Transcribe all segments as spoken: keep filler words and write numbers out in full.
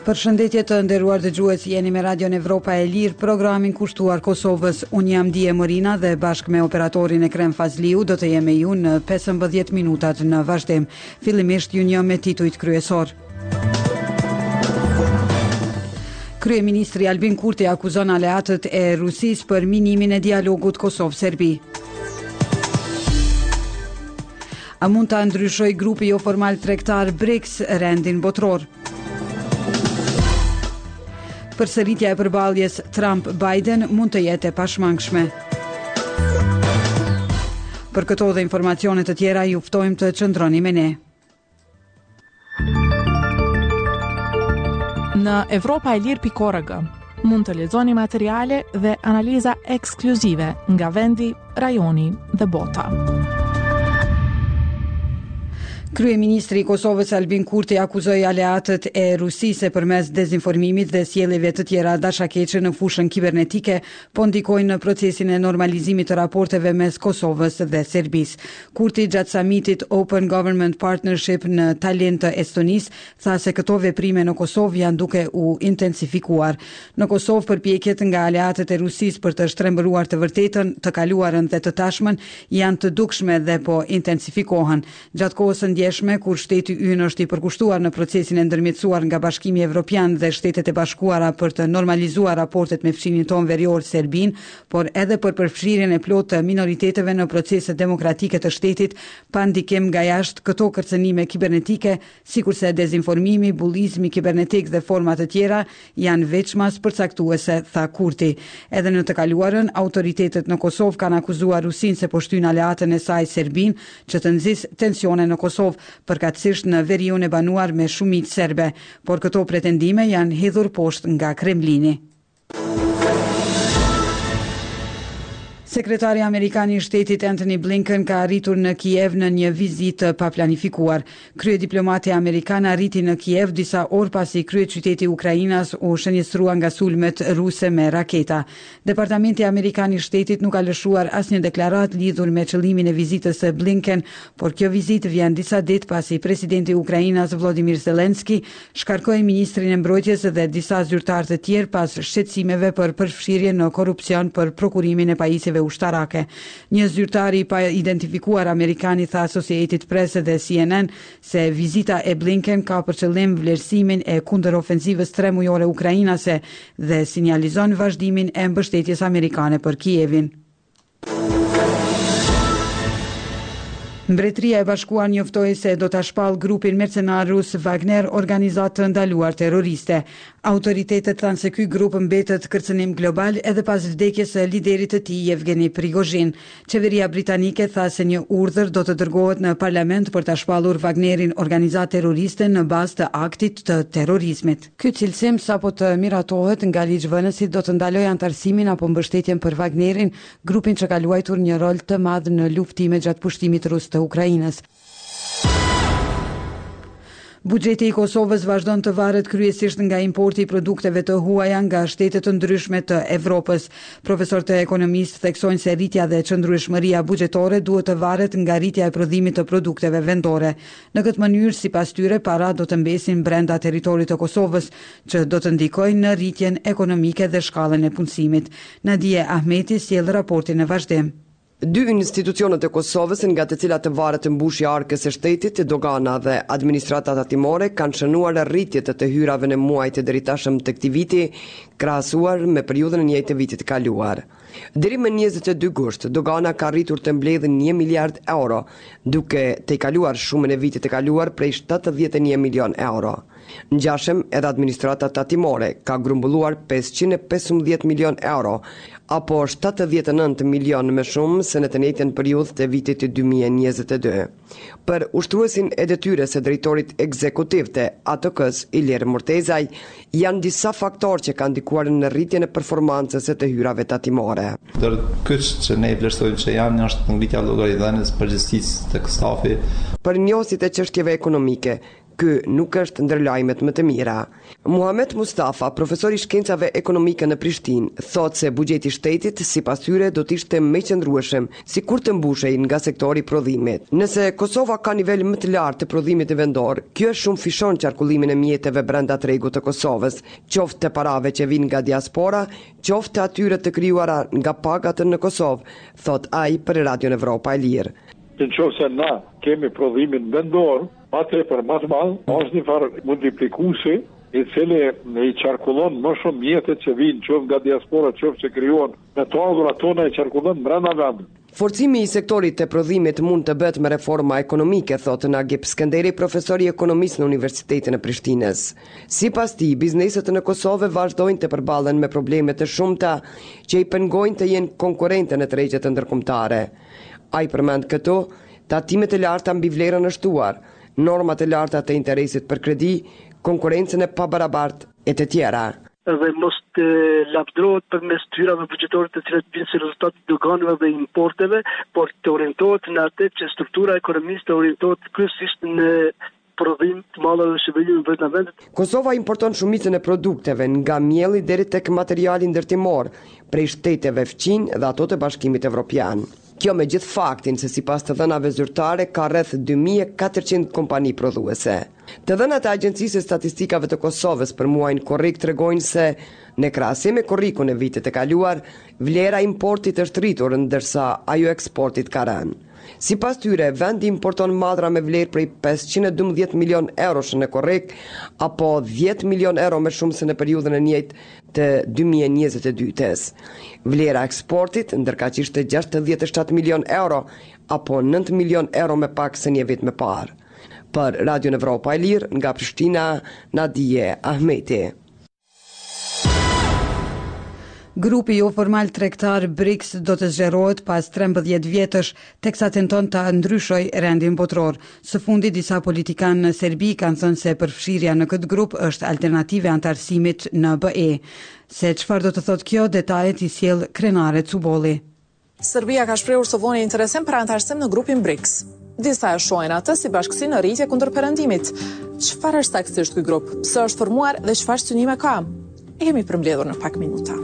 Përshëndetje të nderuar dëgjues, jeni me Radion Evropa e Lirë, programin kushtuar Kosovës. Unë jam Dije Morina dhe bashkë me operatorin Ekrem Fazliu do të jemi ju në pesëmbëdhjetë minutat në vazhdim. Fillimisht ju një me titujt kryesor. Kryeministri Albin Kurti akuzon aleatët e Rusisë për minimin e dialogut Kosovë-Serbi. A mund të ndryshoj grupi jo formal tregtar BRICS rendin botror? Përsëritja e përballjes Trump-Biden mund të jetë e pashmangshme. Për këto dhe informacione të tjera ju ftojmë të qëndroni me ne. Në Evropa e Lirë pikë org mund të lexoni materiale dhe analiza ekskluzive nga vendi, rajoni dhe bota. Kryeministri i Kosovës Albin Kurti akuzoi aleatët e Rusisë përmes dezinformimit dhe sjelljeve të tjera dashakeqe në fushën kibernetike, po ndikojnë në procesin e normalizimit të raporteve mes Kosovës dhe Serbisë. Kurti gjatë samitit Open Government Partnership në Tallinn të Estonisë tha se këto veprime në Kosovë janë duke u intensifikuar. Në Kosovë përpjekjet nga aleatët e Rusisë për të shtrembëruar të vërtetën, të kaluarën dhe të tashmen janë të dukshme dhe po intensifikohen. Gjatë kohës së ndjeshme, kur shteti ynë është i përkushtuar në procesin e ndërmjetësuar nga Bashkimi Evropian dhe Shtetet e Bashkuara për të normalizuar raportet me fshinin ton verior Serbin, por edhe për përfshirjen e plotë të minoriteteve në proceset demokratike të shtetit, pa ndikim nga jashtë, këto kërcënime kibernetike, sikurse dezinformimi, bullizmi kibernetik dhe forma të tjera, janë veçmas përcaktuese, tha Kurti. Edhe në të kaluarën, autoritetet në Kosovë kanë akuzuar Rusinë se po shtyn aleatën e saj Serbin që të nxjisë tensione në Kosovë, përkatësisht në veriun e banuar me shumicë serbe, por këto pretendime janë hedhur poshtë nga Kremlini. Sekretari Amerikan i Shtetit Antony Blinken ka arritur në Kiev në një vizitë pa planifikuar. Kryediplomati amerikan arriti në Kiev disa orë pasi kryeqyteti i Ukrainas u shënjestrua nga sulmet ruse me raketa. Departamenti Amerikan i Shtetit nuk ka lëshuar asnjë deklaratë lidhur me qëllimin e vizitës së Blinken, por kjo vizitë vjen disa ditë pasi presidenti i Ukrainas Volodymyr Zelensky shkarkoi ministrin e mbrojtjes dhe disa zyrtarë të tjerë pas shqetësimeve për përfshirje në korrupsion për prokurimin e pajisjeve ushtarake. Një zyrtar i pa identifikuar amerikani tha Associated Press dhe C N N se vizita e Blinken ka për qëllim vlerësimin e kundërofensivës tremujore ukrainase dhe sinjalizon vazhdimin e mbështetjes amerikane për Kievin. Mbretëria e Bashkuar njoftoi se do ta shpall grupin mercenar rus Wagner, organizatë të ndaluar terroriste. Autoritetet thanë se ky grup mbetet kërcënim global edhe pas vdekjes së liderit të tij Yevgeny Prigozhin. Qeveria britanike tha se një urdhër do të dërgohet në parlament për ta shpallur Wagnerin, organizatë terroriste në bazë të aktit të terrorizmit. Ky cilësim sapo të miratohet nga ligjvënësit do të ndalojë antarësimin apo mbështetjen për Wagnerin, grupin që ka luajtur një rol të madh në luftime gjatë pushtimit rus të Ukrainës. Buxheti i Kosovës vazhdon të varet kryesisht nga importi i produkteve të huaja nga shtete të ndryshme të Evropës. Profesorët e ekonomistë theksojnë se rritja dhe qëndrueshmëria buxhetore duhet të varet nga rritja e prodhimit të produkteve vendore. Në këtë mënyrë, sipas tyre, para do të mbesin brenda territorit të Kosovës, që do të ndikojnë në rritjen ekonomike dhe shkallën e punësimit. Nadia Ahmeti sjell raportin në vazhdim. Dy institucionet e Kosovës nga të cilat të varet mbushja arkës së shtetit, dogana dhe administrata tatimore, kanë shënuar rritjet të hyrave në muajt e deri të këtij viti, krahasuar me periudhën e njëjtë të vitit të kaluar. Deri më njëzet e dy gusht, dogana ka rritur të mbledhë një miliard euro, duke të i kaluar shumën e vitit të kaluar prej shtatëdhjetë e një milion euro. Ngjashëm edhe administrata tatimore ka grumbulluar pesëqind e pesëmbëdhjetë milion euro, apo shtatëdhjetë e nëntë milion më shumë se në të njëjtën periudhë të vitit dy mijë e njëzet e dy. Për ushtruesin e detyres së drejtorit ekzekutiv të A T K-s, Ilir Murtezaj, janë disa faktorë që kanë ndikuar në rritjen e performancës së të hyrave tatimore. Ndër kyç që ne vlerësojmë që janë është ngritja e llogaridhënies, përgjegjësisë tek stafi. Për njohësit e çështjeve ekonomike, Ky nuk është ndër lajmet më të mira. Muhamet Mustafa, profesor i shkencave ekonomike në Prishtinë, thotë se buxheti i shtetit sipas tyre do të ishte më i qëndrueshëm sikur të mbushej nga sektori i prodhimit. Nëse Kosova ka nivel më të lartë të prodhimit të vendor, kjo shumë fishon qarkullimin e mjeteve brenda tregut të Kosovës, qoftë të parave që vijnë nga diaspora, qoftë të atyre të krijuara nga pagat në Kosovë, thot ai për Radion Evropa e Lirë. Në qoftë se na kemi prodhimin vendor, atë për më të madh, është një farë multiplikuesi i cili i qarkullon më shumë mjetet që vinë qoftë nga diaspora, qoftë që krijuan me to tona e qarkullon brenda vendit. Forcimi i sektorit të prodhimit mund të bëhet me reforma ekonomike, thotë Nagip Skënderi, profesor i ekonomisë në Universitetin e Prishtinës. Sipas tij, bizneset në Kosovë vazhdojnë të përballen me probleme të shumta që i pengojnë të jenë konkurrente në tregjet ndërkombëtare. Ai përmend këto tatimet e larta mbi vlerën e shtuar, normat e larta të interesit për kredi, konkurrencën e pabarabartë e të tjera. Dhe mos të lapdrohet përmes tyrave buxhetore të cilat vijnë si rezultat të doganave dhe importeve, por të orientohet në atë që struktura ekonomisë të orientohet kryesisht në prodhim të madh dhe shërbime vetë në vendet. Kosova importon shumicën e produkteve nga mielli deri tek materiali ndërtimor prej shteteve fqin dhe ato të Bashkimit Evropian. Kjo me gjithë faktin se sipas të dhënave zyrtare ka rreth dy mijë e katërqind kompani prodhuese. Të dhënat e Agjencisë së Statistikave të Kosovës për muajin korrik tregojnë se në krahasim me korrikun e vitit të kaluar, vlera e importit është rritur ndërsa ajo eksportit ka rënë. Sipas tyre, vendi importon madhra me vlerë prej pesëqind e dymbëdhjetë milion eurosh në korrik, apo dhjetë milion euro më shumë se në periudhën e njëjtë të dy mijë e njëzet e dytës. Vlera e eksportit ndërkaq ishte gjashtëdhjetë e shtatë milion euro, apo nëntë milion euro më pak se një vit më parë. Për Radion Evropa e Lirë, nga Prishtina, Nadije Ahmeti. Grupi jo formal tregtar BRICS do të zgjerohet pas trembëdhjetë vjetësh, teksa tenton të ndryshoj rendin botror. Së fundi disa politikanë në Serbi kanë thënë se përfshirja në këtë grup është alternative antarësimit në B E. Se çfarë do të thotë kjo, detajet i sjell Krenare Cubolli. Serbia ka shprehur së voni interesim për antarësim në grupin BRICS. Disa e shohin atë si bashkësi në rritje kundër perëndimit. Çfarë është saktësisht ky grup? Pse është formuar dhe çfarë synime ka? E kemi përmbledhur në pak minuta.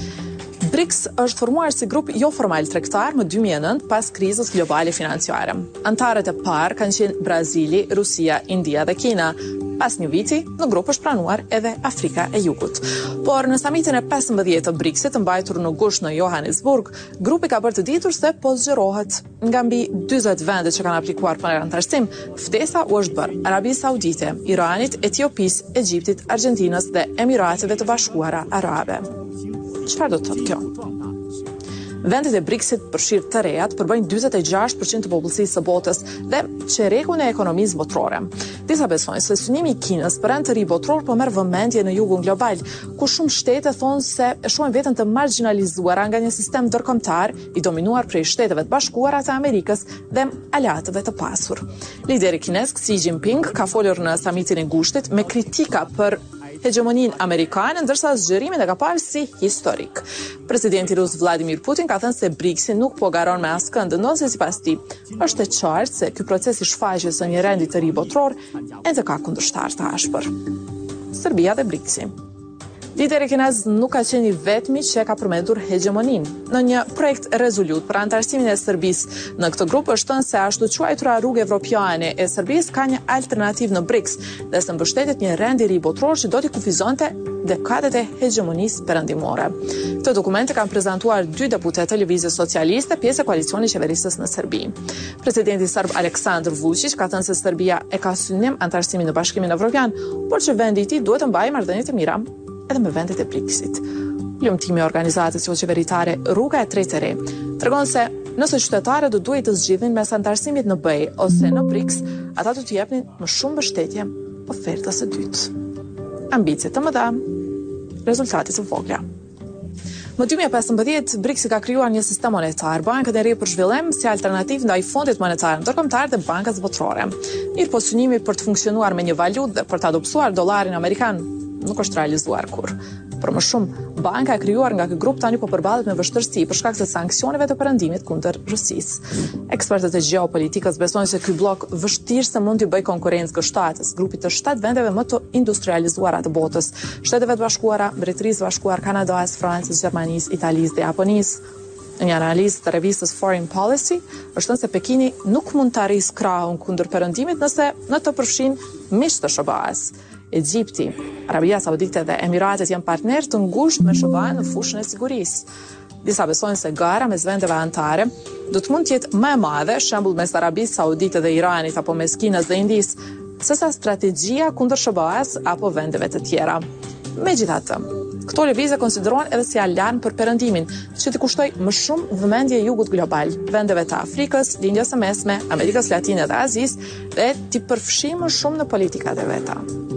BRICS është formuar si grup jo formal tregtar më dy mijë e nëntë pas krizës globale financiare. Antarët e parë kanë qenë Brazili, Rusia, India dhe Kina. Pas një viti, në grup është pranuar edhe Afrika e Jugut. Por në samitin e pesëmbëdhjetë të BRICS-it mbajtur në gusht në Johannesburg, grupi ka bërë të ditur se po zgjerohet. Nga mbi dyzet vende që kanë aplikuar për antarësim, ftesa u është bërë Arabisë Saudite, Iranit, Etiopisë, Egjiptit, Argjentinës dhe Emirateve të Bashkuara Arabe. Çfarë do të thotë kjo? Vendet e BRICS-it përfshirë të rejat përbëjnë dyzet e gjashtë përqind të popullsisë së botës dhe çerekun e ekonomisë botrore. Disa besojnë se synimi i Kinës për rend të ri botror po merr vëmendje në jugun global, ku shumë shtete thonë se e shohin veten të marginalizuara nga një sistem ndërkombëtar i dominuar prej Shteteve të Bashkuara të Amerikës dhe aleatëve të pasur. Lideri kinez Xi Jinping ka folur në samitin e gushtit me kritika për hegemonin amerikane, ndërsa zgjerimin e ka parë si historik. Presidenti rus Vladimir Putin ka thënë se BRICS-i nuk po garon me askënd, ndonse sipas tij është e qartë se ky proces i shfaqjes së një rendi të ri botror ende ka kundërshtar të ashpër. Serbia dhe BRICS-i. Lideri kinez nuk ka qenë i vetmi që ka përmendur hegemonin. Në një projekt rezolut për antarësimin e Serbisë në këtë grup është thënë se ashtu quajtura rrugë evropiane e Serbisë ka një alternativë në BRICS dhe se mbështetet një rend i ri botror që do t'i kufizonte dekadet e hegemonisë perëndimore. Këtë dokumente kanë prezantuar dy deputetë të Lëvizjes Socialiste, pjesë e koalicionit qeverisës në Serbi. Presidenti serb Aleksandar Vučić ka thënë se Serbia e ka synim antarësimin në Bashkimin Evropian, por që vendi i tij duhet të mbajë marrëdhënie të mira edhe me vendet e BRICS-it. Lumtimi i organizatës jo qeveritare Rruga e Tretë e Re tregon se nëse qytetarët do duhet të zgjidhin mes antarësimit në B E ose në BRICS, ata do të jepnin më shumë mbështetje ofertës së dytë. Ambicie të mëdha, rezultate të vogla. Më dy mijë e pesëmbëdhjetë, BRICS-i ka krijuar një sistem monetar, bankën e re për zhvillim si alternativë ndaj fondit monetar ndërkombëtar dhe bankës botrore. Mirë po synimi për të funksionuar me një valutë dhe për të adoptuar dollarin amerikan nuk është realizuar kur. Për më shumë, banka e krijuar nga ky grup tani po përballet me vështirësi për shkak të sanksioneve të perëndimit kundër Rusisë. Ekspertët e gjeopolitikës besojnë se ky blok vështirë se mund të bëjë konkurrencë G7-s, grupit të shtatë vendeve më të industrializuara të botës, Shtetet e Bashkuara, Mbretërisë së Bashkuar, Kanadasë, Francës, Gjermanisë, Italisë dhe Japonisë. Një analizë të revistës Foreign Policy është thënë se Pekini nuk mund të arrijë krahun kundër perëndimit nëse në të përfshin miq të S B A-s. Egjipti, Arabia Saudite dhe Emiratet janë partnerë të ngushtë me S B A-n në fushën e sigurisë. Disa besojnë se gara mes vendeve anëtare do të mund të jetë më e madhe, shembull mes Arabisë Saudite dhe Iranit apo mes Kinës dhe Indisë, sesa strategjia kundër S B A-s apo vendeve të tjera. Megjithatë, këto lëvizje konsiderohen edhe si alarm për perëndimin, që të kushtoj më shumë vëmendje jugut global, vendeve të Afrikës, Lindjes së Mesme, Amerikës Latine dhe Azisë, dhe t'i përfshijë më shumë në politikat e veta.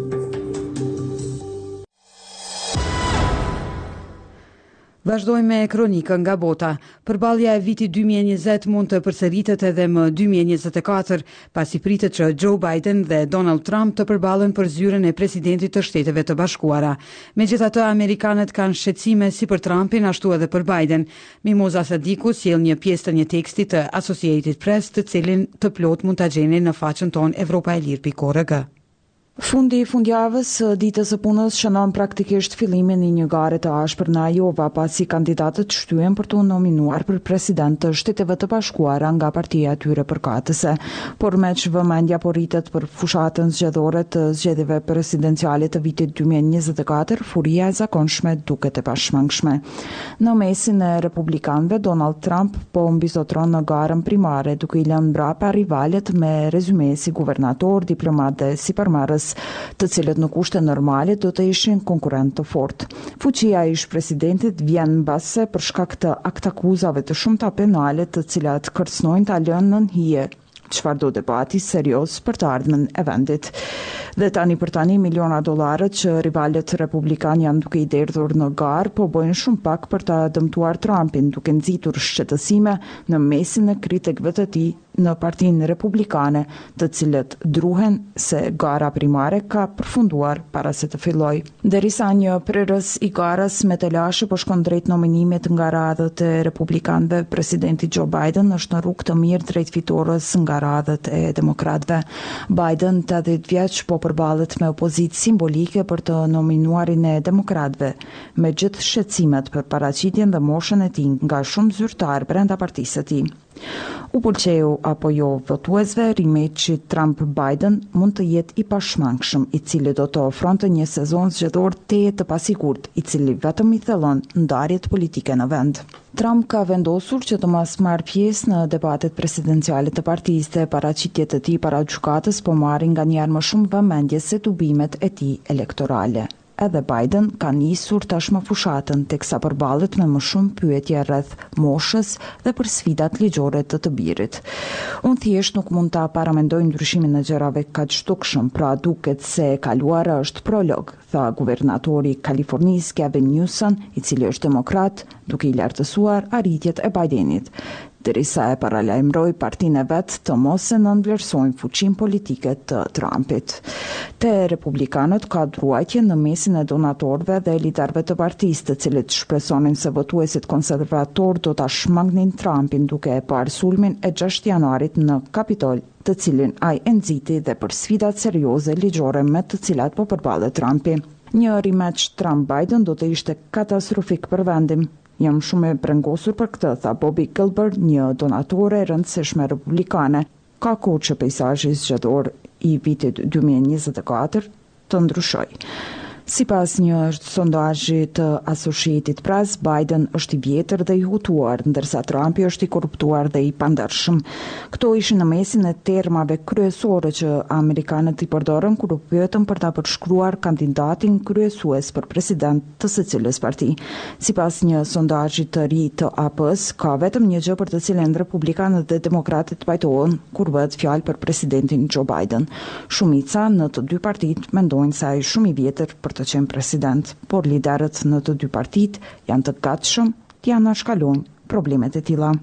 Vazhdojmë me kronikën nga bota. Përballja e vitit dy mijë e njëzet mund të përsëritet edhe më dy mijë e njëzet e katër, pasi pritet që Joe Biden dhe Donald Trump të përballen për zyrën e presidentit të Shteteve të Bashkuara. Megjithatë, amerikanët kanë shqetësime si për Trumpin ashtu edhe për Biden. Mimoza Sadiku sjell një pjesë të një teksti të Associated Press, të cilin të plot mund ta gjeni në faqen tonë europa e lirë pikë org. Fundi i fundjavës ditës së punës shënon praktikisht fillimin e një gare të ashpër në Iowa, pasi kandidatët shtyhen për të nominuar për president të Shteteve të Bashkuara nga partia e tyre përkatëse. Por meq vëmendja po rritet për fushatën zgjedhore të zgjedhjeve presidenciale të vitit dy mijë e njëzet e katër, furia e zakonshme duket e pashmangshme. Në mesin e republikanëve, Donald Trump po mbizotron në garën primare, duke i lënë mbrapa rivalet me rezume si guvernator, diplomat dhe siparmarrës, të cilët në kushte normale do të ishin konkurrent të fortë. Fuqia e ish-presidentit vjen mbase për shkak të aktakuzave të shumta penale, të cilat kërcënojnë ta lënë nën hije çfarë do debati serioz për të ardhmen e vendit. Dhe tani për tani miliona dollarët që rivalet republikan janë duke i derdhur në garë po bojnë shumë pak për ta dëmtuar Trumpin, duke nxitur shqetësime në mesin e kritikëve të tij në Partinë Republikane, të cilët druhen se gara primare ka përfunduar para se të fillojë. Derisa një prerës i garës me telashe po shkon drejt nominimit nga radhët e republikanëve, presidenti Joe Biden është në rrugë të mirë drejt fitores nga radhët e demokratëve. Biden, tetëdhjetë vjeç, po përballet me opozitë simbolike për të nominuarin e demokratëve, me gjithë shqetësimet për paraqitjen dhe moshën e tij nga shumë zyrtar brenda partisë së tij. U pëlqeu apo jo votuesve, rimeçi Trump-Biden mund të jetë i pashmangshëm, i cili do të ofronte një sezon zgjedhor tejet të pasigurt, i cili vetëm i thellon ndarjet politike në vend. Trump ka vendosur që të mos marrë pjesë në debatet presidenciale të partisë dhe paraqitjet e tij para gjykatës po marrin nganjëherë më shumë vëmendje se tubimet e tij elektorale. Edhe Biden ka nisur tashmë fushatën, teksa përballet me më shumë pyetje rreth moshës dhe për sfidat ligjore të të birit. Unë thjesht nuk mund ta paramendoj ndryshimin e gjërave kaq dukshëm, pra duket se e kaluara është prolog, tha guvernatori i Kalifornisë Gavin Newsom, i cili është demokrat, duke i lartësuar arritjet e Bidenit, derisa e paralajmëroi partinë e vet të mos e nënvlerësojnë fuqinë politike të Trumpit. Te republikanët ka druajtje në mesin e donatorëve dhe liderëve të partisë, të cilët shpresonin se votuesit konservator do ta shmangnin Trumpin duke e parë sulmin e gjashtë janarit në Kapitol, të cilin ai e nxiti dhe për sfidat serioze ligjore me të cilat po përballet Trumpi. Një rematch Trump-Biden do të ishte katastrofik për vendin. Jam shumë e brengosur për këtë, tha Bobby Gilbert, një donatore e rëndësishme republikane. Ka kohë që peizazhi zgjedhor i vitit dy mijë e njëzet e katër të ndryshojë. Sipas një sondazhi të Associated Press, Biden është i vjetër dhe i hutuar, ndërsa Trumpi është i korruptuar dhe i pandershëm. Këto ishin në mesin e termave kryesore që amerikanët i përdorën kur u pyetën për ta përshkruar kandidatin kryesues për president të secilës parti. Sipas një sondazhi të ri të A P-s, ka vetëm një gjë për të cilën republikanët dhe demokratët pajtohen kur bëhet fjalë për presidentin Joe Biden. Shumica në të dy partitë mendojnë se ai është shumë i vjetër për të qenë president, por liderët në të dy partitë janë të gatshëm të anashkalojnë problemet e tilla.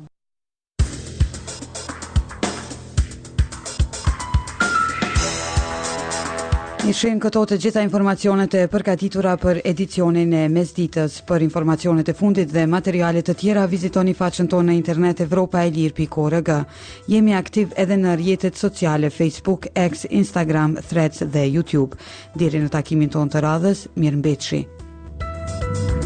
Ishin këto të gjitha informacionet e përgatitura për edicionin e mesditës. Për informacionet e fundit dhe materialet të tjera, vizitoni faqen tonë në internet evropa e lirë pikë org. Jemi aktiv edhe në rrjetet sociale Facebook, X, Instagram, Threads dhe YouTube. Deri në takimin tonë të radhës, mirëmbëjtje.